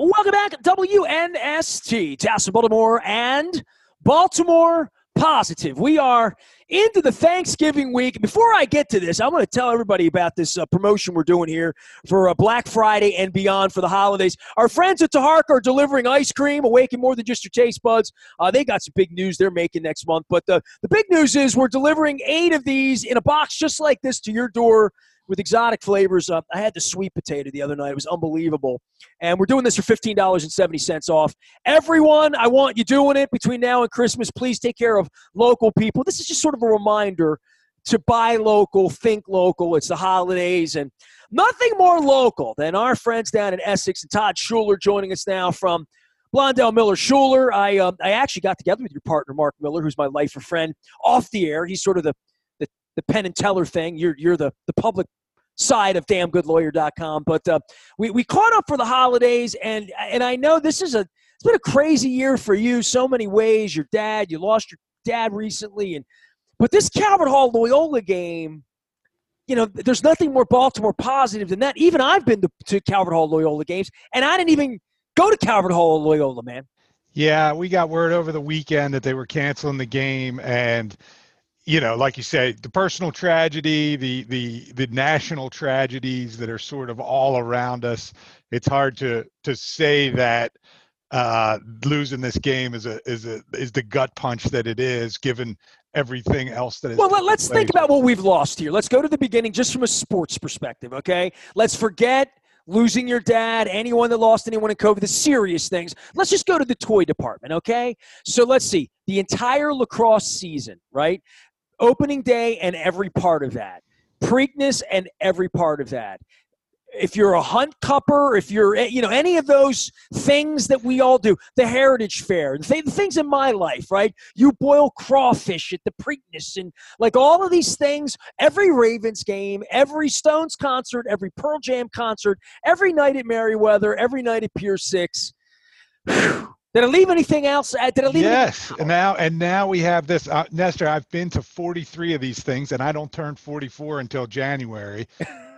Welcome back, WNST, Towson, Baltimore, and Baltimore Positive. We are into the Thanksgiving week. Before I get to this, I'm going to tell everybody about this promotion we're doing here for Black Friday and beyond for the holidays. Our friends at Taharka are delivering ice cream, awaken more than just your taste buds. They got some big news they're making next month. But the big news is we're delivering 8 of these in a box just like this to your door with exotic flavors. I had the sweet potato the other night. It was unbelievable. And we're doing this for $15.70 off. Everyone, I want you doing it between now and Christmas. Please take care of local people. This is just sort of a reminder to buy local, think local. It's the holidays, and nothing more local than our friends down in Essex, and Todd Schuler joining us now from Blondell Miller Schuler. I actually got together with your partner, Mark Miller, who's my lifer friend, off the air. He's sort of the Penn and Teller thing. You're the public side of damngoodlawyer.com. But we caught up for the holidays, and I know it's been a crazy year for you so many ways. You lost your dad recently, but this Calvert Hall Loyola game, there's nothing more Baltimore positive than that. Even I've been to Calvert Hall Loyola games, and I didn't even go to Calvert Hall Loyola, man. Yeah, we got word over the weekend that they were canceling the game, and like you say, the personal tragedy, the national tragedies that are sort of all around us. It's hard to say that losing this game is the gut punch that it is, given everything else that is. Well, let's think about what we've lost here. Let's go to the beginning, just from a sports perspective. Okay, let's forget losing your dad, anyone that lost anyone in COVID, the serious things. Let's just go to the toy department. Okay, so let's see the entire lacrosse season, right? Opening day and every part of that. Preakness and every part of that. If you're a Hunt Cupper, if you're, any of those things that we all do, the Heritage Fair, the things in my life, right? You boil crawfish at the Preakness, and like all of these things, every Ravens game, every Stones concert, every Pearl Jam concert, every night at Merriweather, every night at Pier 6. Did I leave anything else? Yes, and now we have this. Nestor, I've been to 43 of these things, and I don't turn 44 until January.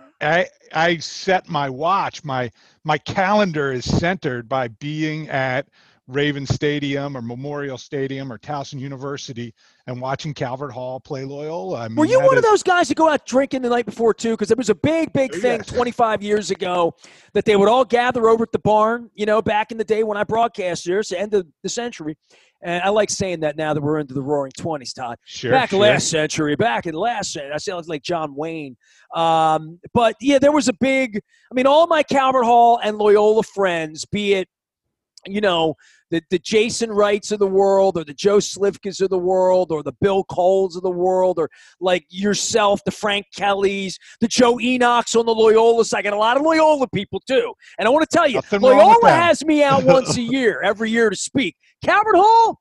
I set my watch. My calendar is centered by being at Raven Stadium or Memorial Stadium or Towson University and watching Calvert Hall play Loyola. I mean, were you one of those guys that go out drinking the night before too? Because it was a big thing 25 years ago that they would all gather over at the barn, back in the day when I broadcast here, it's the end of the century. And I like saying that now that we're into the roaring 20s, Todd. Back in the last century. I sound like John Wayne. But, yeah, there was all my Calvert Hall and Loyola friends, be it, the Jason Wrights of the world or the Joe Slivkas of the world or the Bill Coles of the world or like yourself, the Frank Kellys, the Joe Enochs on the Loyola side. I got a lot of Loyola people too. And I want to tell you, Loyola has me out once a year, every year to speak. Calvert Hall?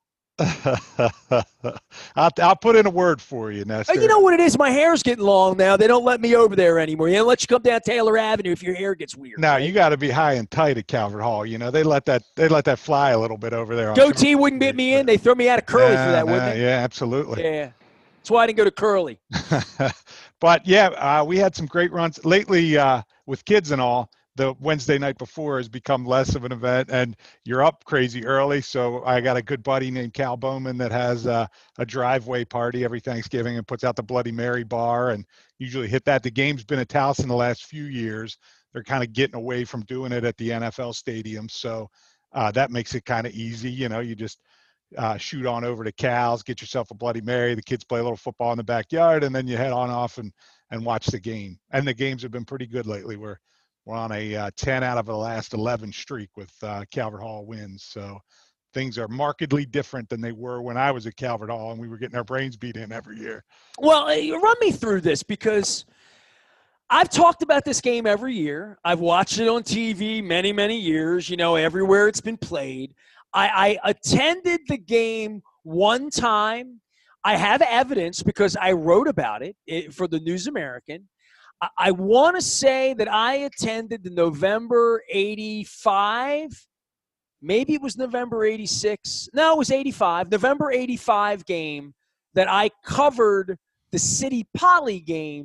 I'll put in a word for you, Nestor. You know what it is? My hair's getting long now. They don't let me over there anymore. They don't let you come down Taylor Avenue if your hair gets weird. No, right? You got to be high and tight at Calvert Hall. They let that fly a little bit over there. Goatee wouldn't get me in. They throw me out of Curly for that, wouldn't they? Yeah, absolutely. Yeah, that's why I didn't go to Curly. But yeah, we had some great runs lately with kids and all. The Wednesday night before has become less of an event, and you're up crazy early. So I got a good buddy named Cal Bowman that has a driveway party every Thanksgiving and puts out the Bloody Mary bar, and usually hit that. The game's been at Towson the last few years. They're kind of getting away from doing it at the NFL stadium. So that makes it kind of easy. You just shoot on over to Cal's, get yourself a Bloody Mary. The kids play a little football in the backyard, and then you head on off and watch the game. And the games have been pretty good lately. We're on a 10 out of the last 11 streak with Calvert Hall wins. So things are markedly different than they were when I was at Calvert Hall and we were getting our brains beat in every year. Well, run me through this, because I've talked about this game every year. I've watched it on TV many, many years, everywhere it's been played. I attended the game one time. I have evidence because I wrote about it for the News American. I want to say that I attended the November 85, maybe it was November 86. No, it was 85, November 85 game that I covered the City Poly game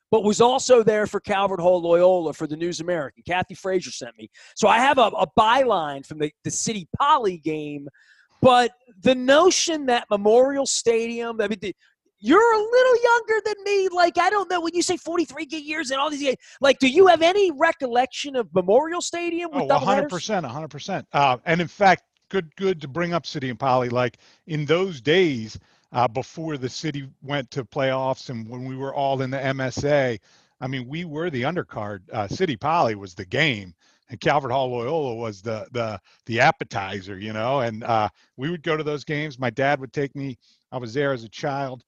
but was also there for Calvert Hall Loyola for the News American. Kathy Frazier sent me. So I have a byline from the City Poly game, but the notion that Memorial Stadium, I mean, you're a little younger than me. Like, I don't know, when you say 43 years and all these, like, do you have any recollection of Memorial Stadium with doubleheaders? 100%. And in fact, good to bring up City and Poly. Like, in those days, before the city went to playoffs and when we were all in the MSA, I mean, we were the undercard. City Poly was the game, and Calvert Hall Loyola was the appetizer, you know. And we would go to those games. My dad would take me. I was there as a child.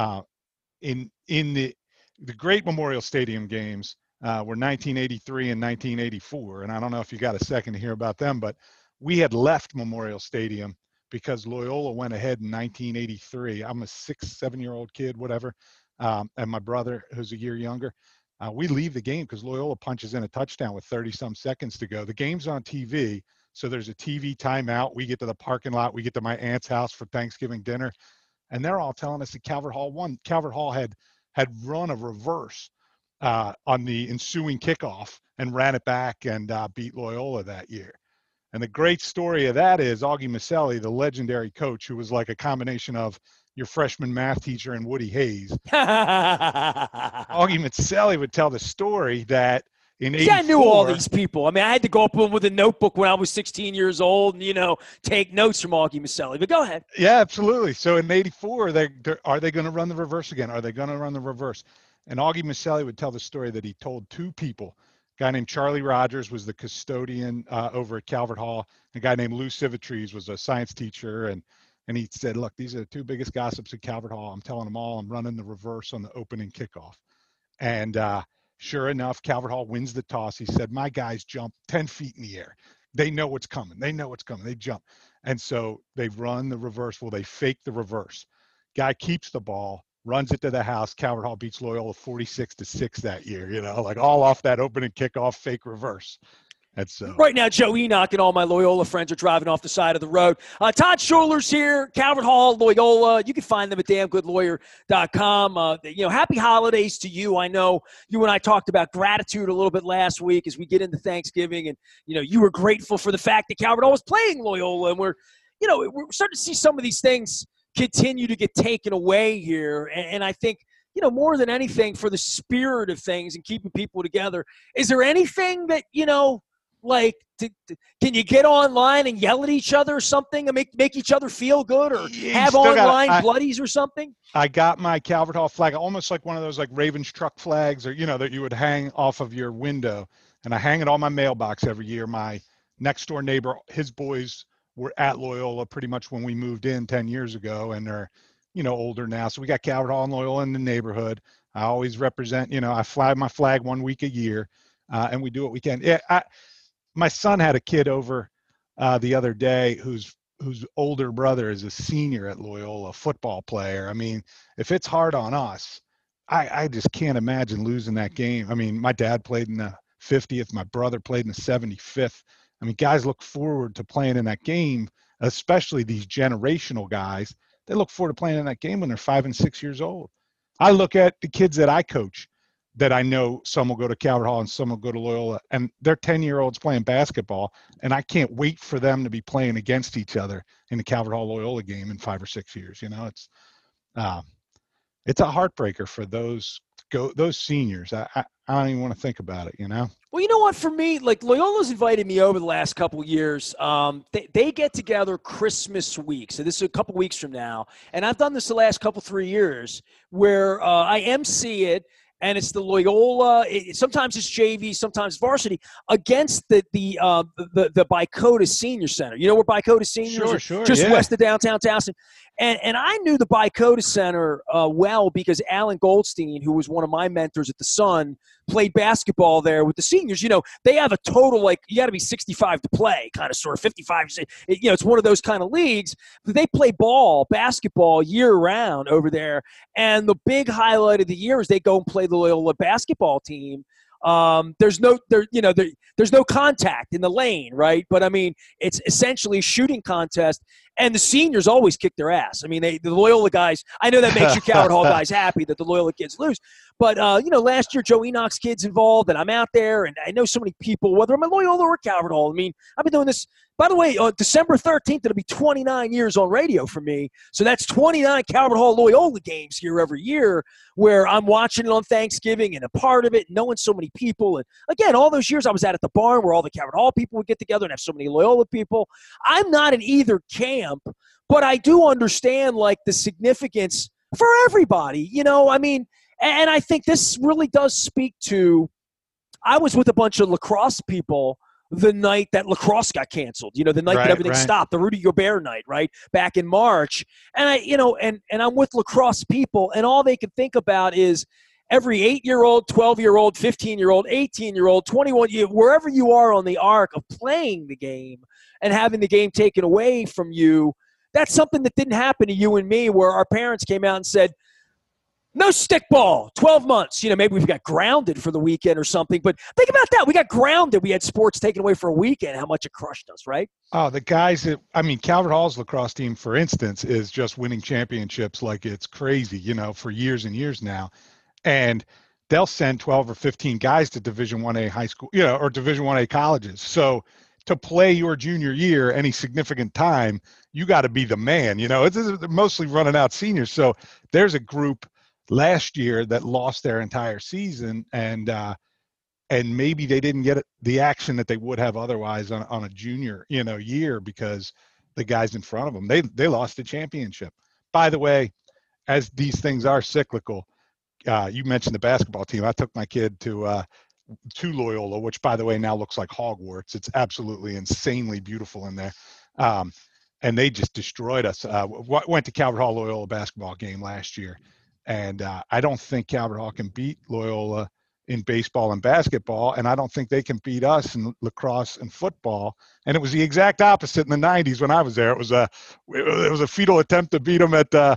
In the great Memorial Stadium games were 1983 and 1984, and I don't know if you got a second to hear about them, but we had left Memorial Stadium because Loyola went ahead in 1983. I'm a 7-year-old kid, whatever, and my brother, who's a year younger, we leave the game because Loyola punches in a touchdown with 30-some seconds to go. The game's on TV, so there's a TV timeout. We get to the parking lot. We get to my aunt's house for Thanksgiving dinner, and they're all telling us that Calvert Hall won. Calvert Hall had run a reverse on the ensuing kickoff and ran it back and beat Loyola that year. And the great story of that is Augie Maselli, the legendary coach, who was like a combination of your freshman math teacher and Woody Hayes. Augie Maselli would tell the story that in 84, I knew all these people. I mean, I had to go up with a notebook when I was 16 years old and, take notes from Augie Maselli. But go ahead. Yeah, absolutely. So in 84, are they going to run the reverse again? Are they going to run the reverse? And Augie Maselli would tell the story that he told two people. A guy named Charlie Rogers was the custodian over at Calvert Hall. A guy named Lou Civitrese was a science teacher. And he said, look, these are the two biggest gossips at Calvert Hall. I'm telling them all. I'm running the reverse on the opening kickoff. And sure enough, Calvert Hall wins the toss. He said, my guys jump 10 feet in the air. They know what's coming. They jump. And so they've run the reverse. Well, they fake the reverse. Guy keeps the ball, runs it to the house. Calvert Hall beats Loyola 46-6 that year, like all off that opening kickoff fake reverse. And so right now, Joe Enoch and all my Loyola friends are driving off the side of the road. Todd Schuler's here, Calvert Hall, Loyola. You can find them at damngoodlawyer.com. Happy holidays to you. I know you and I talked about gratitude a little bit last week as we get into Thanksgiving, and you were grateful for the fact that Calvert Hall was playing Loyola, and we're starting to see some of these things continue to get taken away here. And I think, more than anything, for the spirit of things and keeping people together, is there anything that, can you get online and yell at each other or something and make each other feel good, or have online bloodies or something? I got my Calvert Hall flag, almost like one of those like Ravens truck flags, or, that you would hang off of your window. And I hang it on my mailbox every year. My next door neighbor, his boys were at Loyola pretty much when we moved in 10 years ago, and they're, older now. So we got Calvert Hall and Loyola in the neighborhood. I always represent, I fly my flag one week a year, and we do what we can. Yeah, my son had a kid over the other day whose older brother is a senior at Loyola, football player. I mean, if it's hard on us, I just can't imagine losing that game. I mean, my dad played in the 50th. My brother played in the 75th. I mean, guys look forward to playing in that game, especially these generational guys. They look forward to playing in that game when they're 5 and 6 years old. I look at the kids that I coach that I know some will go to Calvert Hall and some will go to Loyola, and they're 10-year-olds playing basketball, and I can't wait for them to be playing against each other in the Calvert Hall Loyola game in 5 or 6 years. It's a heartbreaker for those seniors. I don't even want to think about it. Well, you know what? For me, like, Loyola's invited me over the last couple of years. They get together Christmas week. So this is a couple weeks from now. And I've done this the last 3 years where I MC it. And it's the Loyola. Sometimes it's JV, sometimes varsity against the Bicota Senior Center. You know where Bicota Seniors Sure, just yeah. west of downtown Towson. And I knew the Bicota Center well because Alan Goldstein, who was one of my mentors at the Sun, played basketball there with the seniors. They have a total, like, you got to be 65 to play, kind of sort of 55. It's one of those kind of leagues. But they play basketball year round over there. And the big highlight of the year is they go and play the Loyola basketball team. There's no contact in the lane, right? But I mean, it's essentially a shooting contest, and the seniors always kick their ass. I mean, the Loyola guys. I know that makes you Calvert Hall guys happy that the Loyola kids lose, But, last year Joe Enoch's kid's involved, and I'm out there, and I know so many people, whether I'm at Loyola or Calvert Hall. I mean, I've been doing this. By the way, on December 13th, it'll be 29 years on radio for me. So that's 29 Calvert Hall Loyola games here every year where I'm watching it on Thanksgiving and a part of it, knowing so many people. And, again, all those years I was at the barn where all the Calvert Hall people would get together and have so many Loyola people. I'm not in either camp, but I do understand, like, the significance for everybody. And I think this really does speak to – I was with a bunch of lacrosse people the night that lacrosse got canceled, the night that everything stopped, the Rudy Gobert night, right, back in March. And and I'm with lacrosse people, and all they can think about is every 8-year-old, 12-year-old, 15-year-old, 18-year-old, 21, wherever you are on the arc of playing the game and having the game taken away from you. That's something that didn't happen to you and me, where our parents came out and said, no stickball, 12 months. Maybe we got grounded for the weekend or something. But think about that. We got grounded. We had sports taken away for a weekend, how much it crushed us, right? Oh, the guys Calvert Hall's lacrosse team, for instance, is just winning championships like it's crazy, for years and years now. And they'll send 12 or 15 guys to Division 1A high school, or Division 1A colleges. So to play your junior year any significant time, you got to be the man. It's mostly running out seniors. So there's a group last year that lost their entire season, and maybe they didn't get the action that they would have otherwise on a junior year, because the guys in front of them, they lost the championship. By the way, as these things are cyclical, you mentioned the basketball team. I took my kid to Loyola, which, by the way, now looks like Hogwarts. It's absolutely insanely beautiful in there. And they just destroyed us. Went to Calvert Hall Loyola basketball game last year. And I don't think Calvert Hall can beat Loyola in baseball and basketball, and I don't think they can beat us in lacrosse and football. And it was the exact opposite in the 90s when I was there. It was a futile attempt to beat them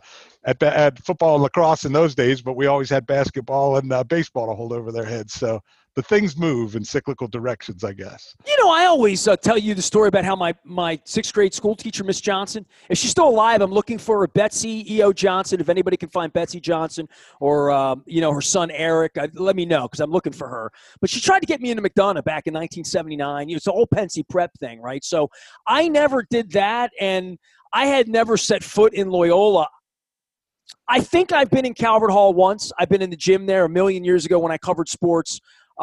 at football and lacrosse in those days, but we always had basketball and baseball to hold over their heads. So the things move in cyclical directions, I guess. I always tell you the story about how my sixth grade school teacher, Miss Johnson, if she's still alive, I'm looking for her, Betsy E.O. Johnson. If anybody can find Betsy Johnson or, her son Eric, let me know, because I'm looking for her. But she tried to get me into McDonough back in 1979. It's the whole Pensy prep thing, right? So I never did that, and I had never set foot in Loyola. I think I've been in Calvert Hall once. I've been in the gym there a million years ago when I covered sports.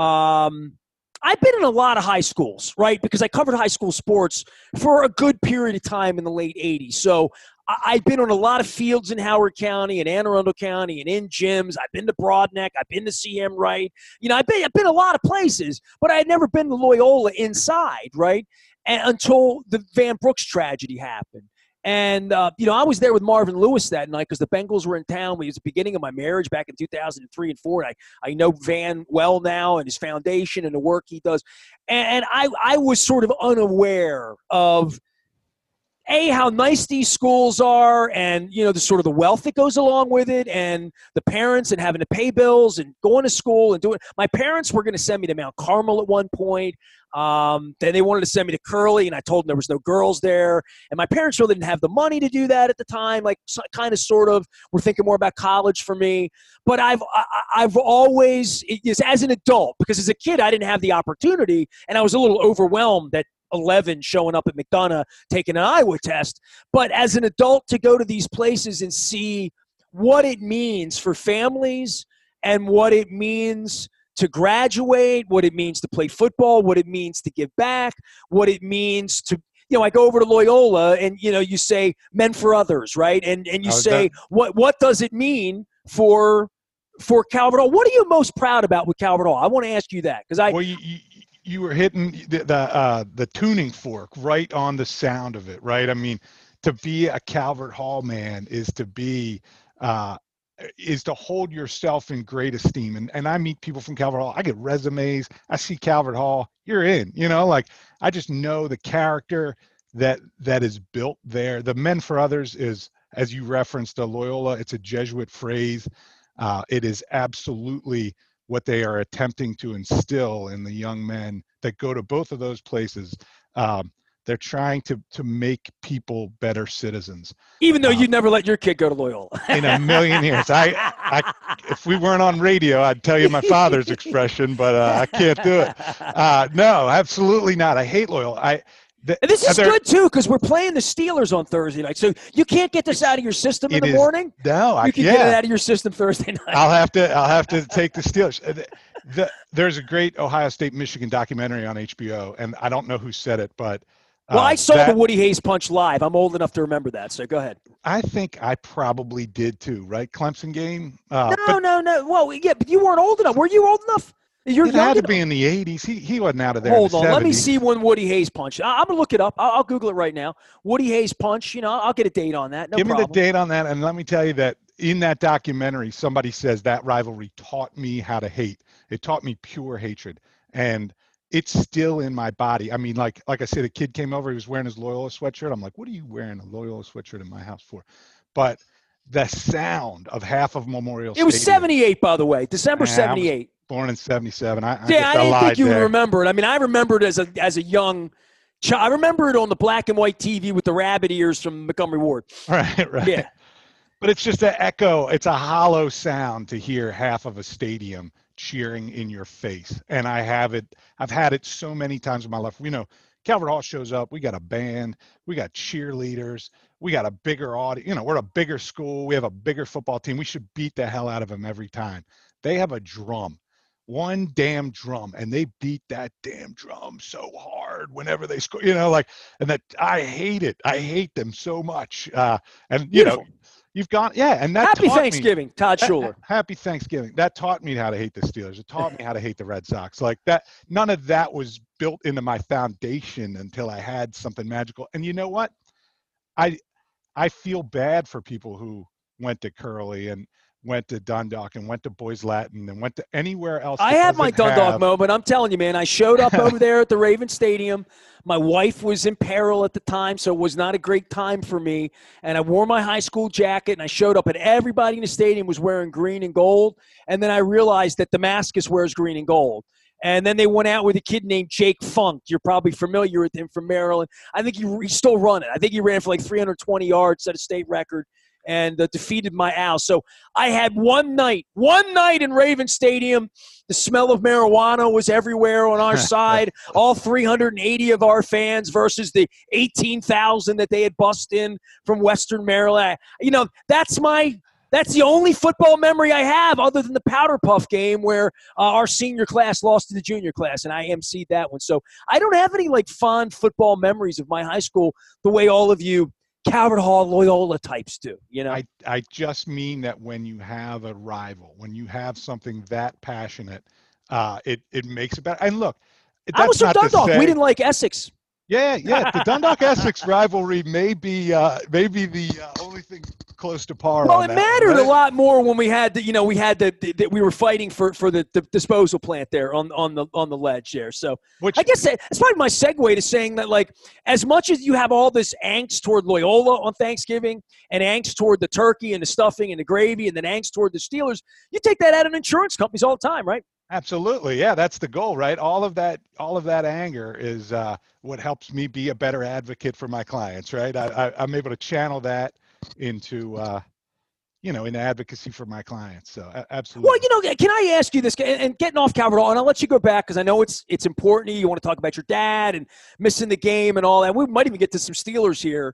I've been in a lot of high schools, right, because I covered high school sports for a good period of time in the late 80s. So I've been on a lot of fields in Howard County and Anne Arundel County and in gyms. I've been to Broadneck. I've been to CM Wright. I've been a lot of places, but I had never been to Loyola inside, right, until the Van Brooks tragedy happened. And, I was there with Marvin Lewis that night because the Bengals were in town. It was the beginning of my marriage back in 2003 and 4. And I know Van well now and his foundation and the work he does. And I was sort of unaware of, how nice these schools are and, the sort of the wealth that goes along with it and the parents and having to pay bills and going to school and doing. My parents were going to send me to Mount Carmel at one point. Then they wanted to send me to Curley, and I told them there was no girls there. And my parents really didn't have the money to do that at the time. Like, kind of, sort of, were thinking more about college for me. But I've always, as an adult, because as a kid I didn't have the opportunity, and I was a little overwhelmed that 11 showing up at McDonough taking an Iowa test. But as an adult, to go to these places and see what it means for families and what it means to graduate, what it means to play football, what it means to give back, what it means to, I go over to Loyola and, you say men for others, right? And you say, what does it mean for Calvert Hall? What are you most proud about with Calvert Hall? I want to ask you that because you were hitting the tuning fork right on the sound of it, right? I mean, to be a Calvert Hall man is to hold yourself in great esteem. And I meet people from Calvert Hall. I get resumes. I see Calvert Hall. You're in. I just know the character that is built there. The men for others is, as you referenced, Loyola. It's a Jesuit phrase. It is absolutely what they are attempting to instill in the young men that go to both of those places. They're trying to make people better citizens. Even though you'd never let your kid go to Loyola. In a million years. If we weren't on radio, I'd tell you my father's expression, but I can't do it. No, absolutely not. I hate Loyola. And this is good, too, because we're playing the Steelers on Thursday night. So you can't get this out of your system in the morning? No. You can get it out of your system Thursday night. I'll have to take the Steelers. There's a great Ohio State-Michigan documentary on HBO, and I don't know who said it, but well, I saw the Woody Hayes punch live. I'm old enough to remember that, so go ahead. I think I probably did too, right? Clemson game? No. Well, yeah, but you weren't old enough. Were you old enough? You're it had to be in the 80s. He wasn't out of there. Hold in on. the 70s. Let me see when Woody Hayes punch. I'm going to look it up. I'll Google it right now. Woody Hayes punch. I'll get a date on that. No Give problem. me the date on that, and let me tell you that in that documentary, somebody says that rivalry taught me how to hate. It taught me pure hatred. And it's still in my body. I mean, like I said, a kid came over, he was wearing his Loyola sweatshirt. I'm like, what are you wearing a Loyola sweatshirt in my house for? But the sound of half of Memorial Stadium. It was 78, by the way, December 78. Born in 77. I didn't think you would remember it. I mean, I remember it as a young child. I remember it on the black and white TV with the rabbit ears from Montgomery Ward. Right. Yeah. But it's just an echo. It's a hollow sound to hear half of a stadium cheering in your face. And I've had it so many times in my life. Calvert Hall shows up. We got a band. We got cheerleaders. We got a bigger audience. We're a bigger school. We have a bigger football team. We should beat the hell out of them every time. They have a drum. One damn drum, and they beat that damn drum so hard whenever they score, and that I hate it. I hate them so much. And Beautiful. You've gone, and that Happy Thanksgiving, Todd Schuler. Happy Thanksgiving. That taught me how to hate the Steelers. It taught me how to hate the Red Sox. Like that, none of that was built into my foundation until I had something magical. And you know what? I feel bad for people who went to Curly and went to Dundalk and went to Boys Latin and went to anywhere else. I had my Dundalk moment. I'm telling you, man, I showed up over there at the Raven Stadium. My wife was in peril at the time, so it was not a great time for me. And I wore my high school jacket, and I showed up, and everybody in the stadium was wearing green and gold. And then I realized that Damascus wears green and gold. And then they went out with a kid named Jake Funk. You're probably familiar with him from Maryland. I think he's still running. I think he ran for like 320 yards, set a state record, and defeated my Al. So I had one night in Raven Stadium. The smell of marijuana was everywhere on our side. All 380 of our fans versus the 18,000 that they had bussed in from Western Maryland. That's the only football memory I have other than the Powder Puff game where our senior class lost to the junior class, and I emceed that one. So I don't have any fond football memories of my high school the way all of you Calvert Hall, Loyola types do, I just mean that when you have a rival, when you have something that passionate, it makes it better. And look, I was from Dundalk. We didn't like Essex. Yeah. The Dundalk-Essex rivalry may be the only thing close to par. Well, it mattered a lot more when we had we were fighting for the disposal plant there on the ledge there. So I guess it's probably my segue to saying that as much as you have all this angst toward Loyola on Thanksgiving and angst toward the turkey and the stuffing and the gravy and then angst toward the Steelers, you take that out of insurance companies all the time, right? Absolutely. Yeah, that's the goal, right? All of that anger is what helps me be a better advocate for my clients, right? I'm able to channel that into, in advocacy for my clients. So absolutely. Well, can I ask you this, and getting off Calvert Hall, and I'll let you go back because I know it's important to you. You want to talk about your dad and missing the game and all that. We might even get to some Steelers here.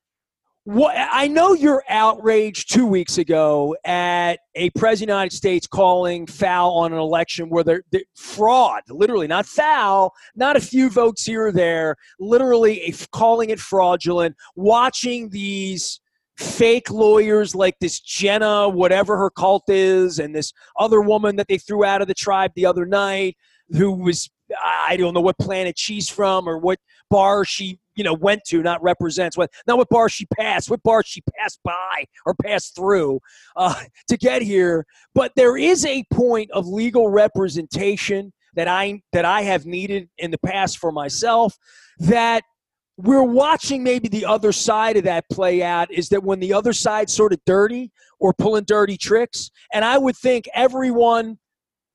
I know you're outraged 2 weeks ago at a president of the United States calling foul on an election where they're fraud, literally, not foul, not a few votes here or there, literally calling it fraudulent, watching these fake lawyers like this Jenna, whatever her cult is, and this other woman that they threw out of the tribe the other night who was, I don't know what planet she's from or what bar she went to, not represents, what bar she passed by or passed through to get here. But there is a point of legal representation that I have needed in the past for myself, that we're watching maybe the other side of that play out, is that when the other side's sort of dirty or pulling dirty tricks, and I would think everyone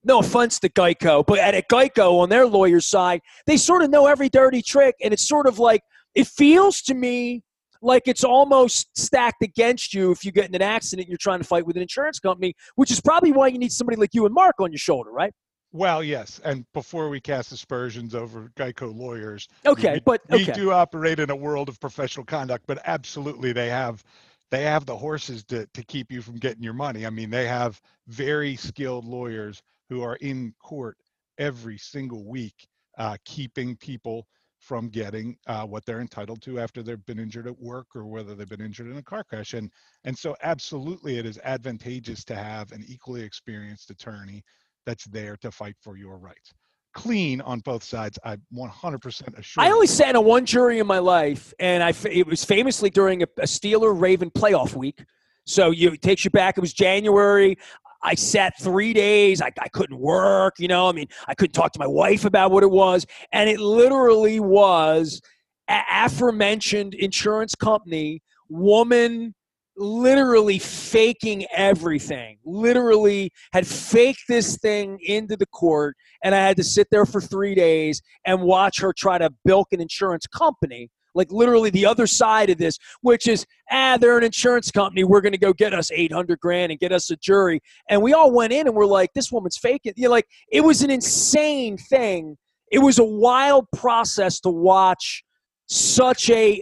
No offense to Geico, but at Geico on their lawyer's side, they sort of know every dirty trick, and it's sort of like it feels to me like it's almost stacked against you if you get in an accident. You're trying to fight with an insurance company, which is probably why you need somebody like you and Mark on your shoulder, right? Well, yes, and before we cast aspersions over Geico lawyers, Okay, we do operate in a world of professional conduct, but absolutely they have the horses to keep you from getting your money. I mean, they have very skilled lawyers who are in court every single week, keeping people from getting what they're entitled to after they've been injured at work or whether they've been injured in a car crash. And so absolutely it is advantageous to have an equally experienced attorney that's there to fight for your rights. Clean on both sides. I'm 100% assured. I only sat on one jury in my life, and it was famously during a Steeler-Raven playoff week. So it takes you back. It was January. I sat 3 days. I couldn't work, I mean, I couldn't talk to my wife about what it was. And it literally was aforementioned insurance company, woman literally faking everything, literally had faked this thing into the court. And I had to sit there for 3 days and watch her try to bilk an insurance company. Like literally the other side of this, which is, they're an insurance company. We're going to go get us $800,000 and get us a jury. And we all went in and we're like, this woman's faking. Like, it was an insane thing. It was a wild process to watch such a,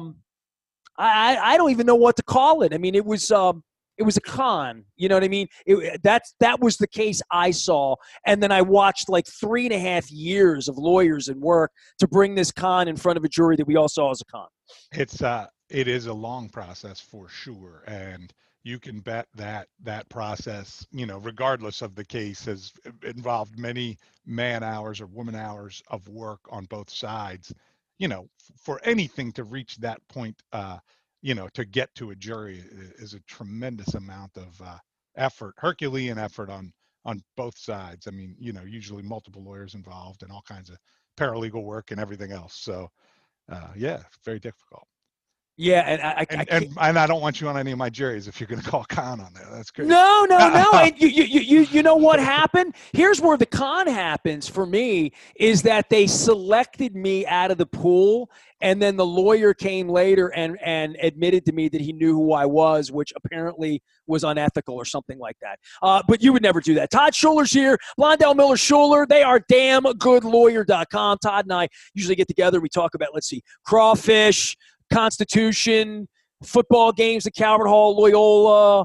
I don't even know what to call it. I mean, it was a con. You know what I mean? That was the case I saw. And then I watched like 3.5 years of lawyers and work to bring this con in front of a jury that we all saw as a con. It is a long process for sure. And you can bet that process, regardless of the case, has involved many man hours or woman hours of work on both sides, for anything to reach that point, to get to a jury is a tremendous amount of effort, Herculean effort on both sides. I mean, usually multiple lawyers involved and all kinds of paralegal work and everything else. So, yeah, very difficult. Yeah, and I don't want you on any of my juries if you're going to call con on there. That's great. No. And you know what happened? Here's where the con happens for me is that they selected me out of the pool, and then the lawyer came later and admitted to me that he knew who I was, which apparently was unethical or something like that. But you would never do that. Todd Schuler's here. Blondell Miller Schuler. They are damngoodlawyer.com. Todd and I usually get together. We talk about, crawfish, Constitution, football games at Calvert Hall, Loyola,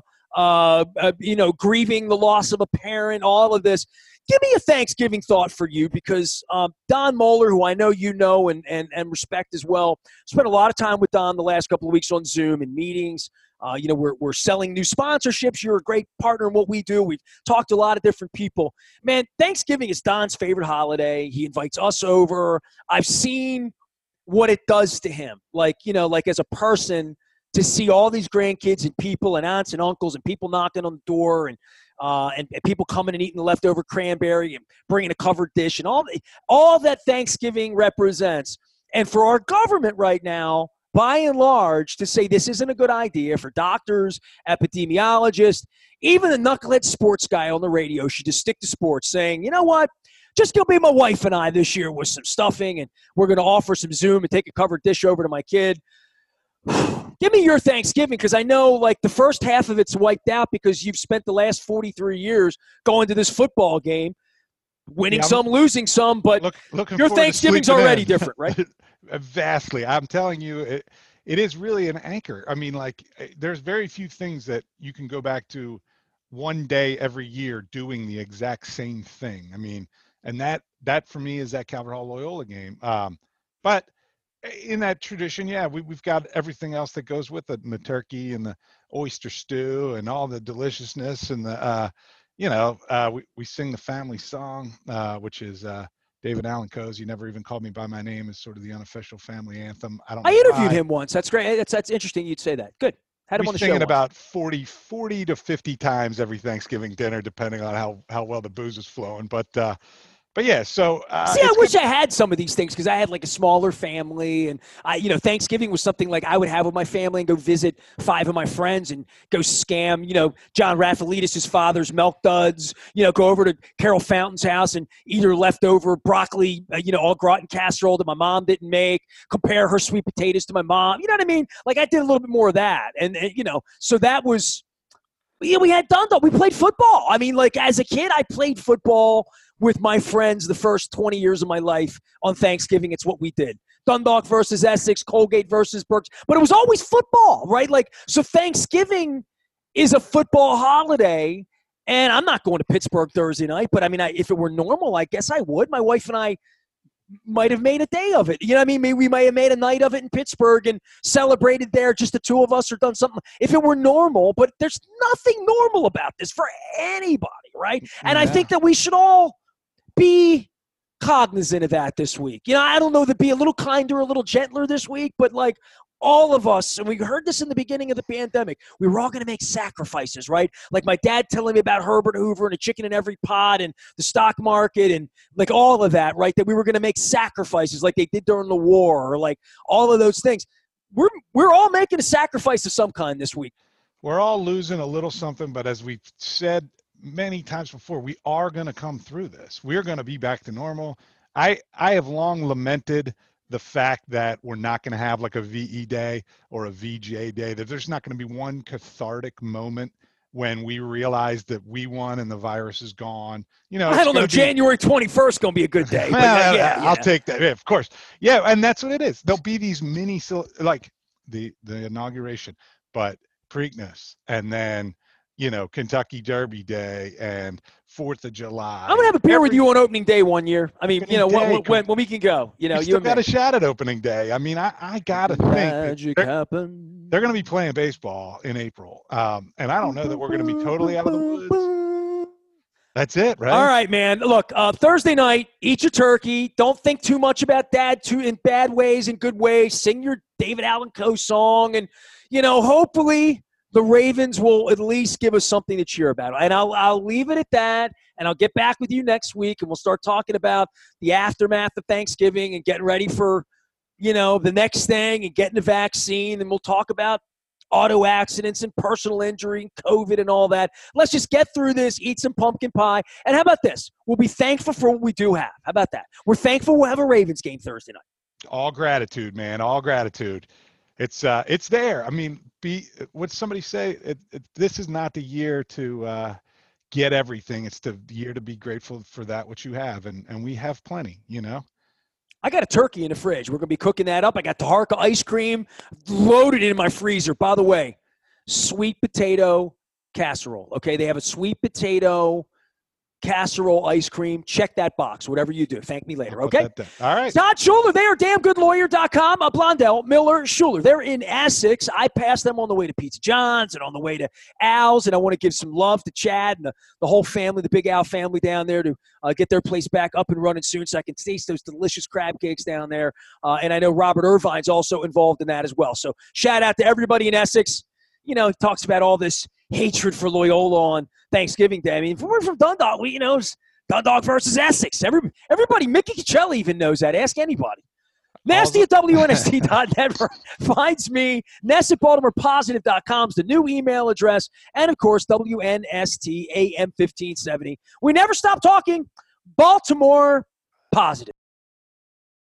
grieving the loss of a parent, all of this. Give me a Thanksgiving thought for you because Don Moeller, who I know you know and respect as well, spent a lot of time with Don the last couple of weeks on Zoom and meetings. We're selling new sponsorships. You're a great partner in what we do. We've talked to a lot of different people. Man, Thanksgiving is Don's favorite holiday. He invites us over. I've seen what it does to him, like as a person, to see all these grandkids and people and aunts and uncles and people knocking on the door and people coming and eating the leftover cranberry and bringing a covered dish and all that Thanksgiving represents. And for our government right now, by and large, to say this isn't a good idea for doctors, epidemiologists, even the knucklehead sports guy on the radio should just stick to sports, saying, you know what? Just gonna be my wife and I this year with some stuffing, and we're gonna offer some Zoom and take a covered dish over to my kid. Give me your Thanksgiving, because I know the first half of it's wiped out because you've spent the last 43 years going to this football game, winning some, losing some, but your Thanksgiving's already different, right? Vastly. I'm telling you, it is really an anchor. I mean, there's very few things that you can go back to one day every year doing the exact same thing. I mean, and that for me is that Calvert Hall Loyola game. But in that tradition, yeah, we've got everything else that goes with it, and the turkey and the oyster stew and all the deliciousness and the, we sing the family song, which is David Allan Coe's "You Never Even Called Me by My Name" is sort of the unofficial family anthem. I interviewed him once. That's great. That's interesting you'd say that. Good. Had him on the show. We sing it about 40 to 50 times every Thanksgiving dinner, depending on how well the booze is flowing. But But yeah, so see, I wish I had some of these things because I had like a smaller family, and Thanksgiving was something like I would have with my family and go visit 5 of my friends and go scam, John Rafaelidis' father's milk duds, go over to Carol Fountain's house and eat her leftover broccoli, au gratin casserole that my mom didn't make, compare her sweet potatoes to my mom. You know what I mean? Like I did a little bit more of that. And so that was, we had Dundalk. We played football. I mean, like as a kid, I played football with my friends the first 20 years of my life on Thanksgiving. It's what we did. Dundalk versus Essex, Colgate versus Berks. But it was always football, right? Like, so Thanksgiving is a football holiday, and I'm not going to Pittsburgh Thursday night, but I mean, if it were normal, I guess I would. My wife and I might have made a day of it. You know what I mean? Maybe we might have made a night of it in Pittsburgh and celebrated there, just the two of us, or done something. If it were normal, but there's nothing normal about this for anybody, right? And I think that we should all be cognizant of that this week. I don't know, to be a little kinder, a little gentler this week, but like all of us, and we heard this in the beginning of the pandemic, we were all going to make sacrifices, right? Like my dad telling me about Herbert Hoover and a chicken in every pot and the stock market and like all of that, right? That we were going to make sacrifices like they did during the war, or like all of those things. We're all making a sacrifice of some kind this week. We're all losing a little something, but as we've said many times before, we are going to come through this. We're going to be back to normal. I have long lamented the fact that we're not going to have like a VE day or a VJ day, that there's not going to be one cathartic moment when we realize that we won and the virus is gone. I don't know. January 21st going to be a good day. But I'll take that. Yeah, of course. Yeah, and that's what it is. There'll be these mini, like the inauguration, but Preakness, and then Kentucky Derby Day and 4th of July. I'm gonna have a beer with you on opening day one year. I mean, when we can go. You still got a shot at opening day. I mean, I gotta think they're gonna be playing baseball in April, and I don't know that we're gonna be totally out of the woods. That's it, right? All right, man. Look, Thursday night, eat your turkey. Don't think too much about Dad in bad ways and good ways. Sing your David Allan Coe song, and hopefully the Ravens will at least give us something to cheer about. And I'll leave it at that, and I'll get back with you next week, and we'll start talking about the aftermath of Thanksgiving and getting ready for, the next thing and getting the vaccine, and we'll talk about auto accidents and personal injury and COVID and all that. Let's just get through this, eat some pumpkin pie, and how about this? We'll be thankful for what we do have. How about that? We're thankful we'll have a Ravens game Thursday night. All gratitude, man. All gratitude. It's there. I mean, what somebody say? This is not the year to get everything. It's the year to be grateful for that which you have, and we have plenty. I got a turkey in the fridge. We're gonna be cooking that up. I got Taharka ice cream loaded in my freezer. By the way, sweet potato casserole. Okay, they have a sweet potato casserole ice cream. Check that box, whatever you do. Thank me later, okay? All right. Todd Schuler, they are damngoodlawyer.com. Blondell, Miller, Schuler. They're in Essex. I passed them on the way to Pizza John's and on the way to Al's, and I want to give some love to Chad and the whole family, the Big Al family down there, to get their place back up and running soon so I can taste those delicious crab cakes down there. And I know Robert Irvine's also involved in that as well. So shout out to everybody in Essex. He talks about all this hatred for Loyola on Thanksgiving Day. I mean, if we're from Dundalk, it's Dundalk versus Essex. Everybody, Mickey Caccelli even knows that. Ask anybody. Nasty at WNST.net finds me. Ness at BaltimorePositive.com is the new email address. And, of course, WNST AM 1570. We never stop talking Baltimore Positive.